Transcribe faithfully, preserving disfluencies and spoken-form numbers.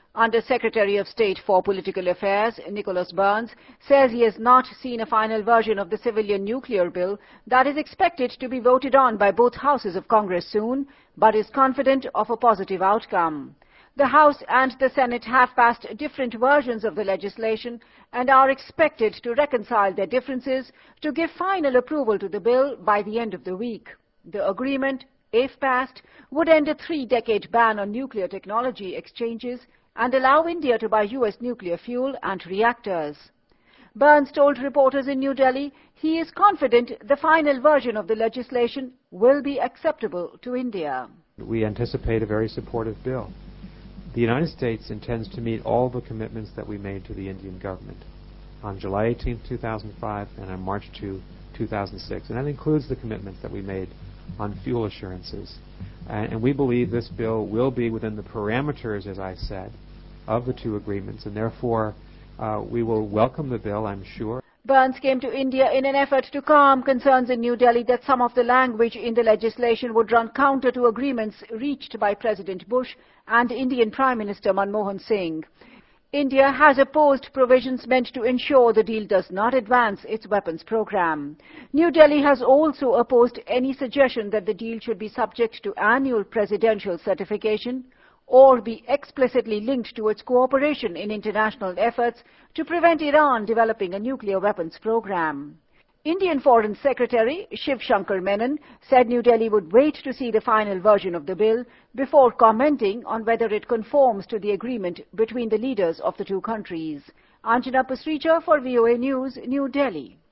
Under Secretary of State for Political Affairs, Nicholas Burns, says he has not seen a final version of the civilian nuclear bill that is expected to be voted on by both houses of Congress soon, but is confident of a positive outcome. The House and the Senate have passed different versions of the legislation and are expected to reconcile their differences to give final approval to the bill by the end of the week. The agreement, if passed, would end a three-decade ban on nuclear technology exchanges and allow India to buy U S nuclear fuel and reactors. Burns told reporters in New Delhi he is confident the final version of the legislation will be acceptable to India. We anticipate a very supportive bill. The United States intends to meet all the commitments that we made to the Indian government on July eighteenth, two thousand five and on March second, two thousand six. And that includes the commitments that we made on fuel assurances. And, and we believe this bill will be within the parameters, as I said, of the two agreements, and therefore uh, we will welcome the bill, I'm sure. Burns came to India in an effort to calm concerns in New Delhi that some of the language in the legislation would run counter to agreements reached by President Bush and Indian Prime Minister Manmohan Singh. India has opposed provisions meant to ensure the deal does not advance its weapons program. New Delhi has also opposed any suggestion that the deal should be subject to annual presidential certification or be explicitly linked to its cooperation in international efforts to prevent Iran developing a nuclear weapons program. Indian Foreign Secretary Shiv Shankar Menon said New Delhi would wait to see the final version of the bill before commenting on whether it conforms to the agreement between the leaders of the two countries. Anjana Pasricha for V O A News, New Delhi.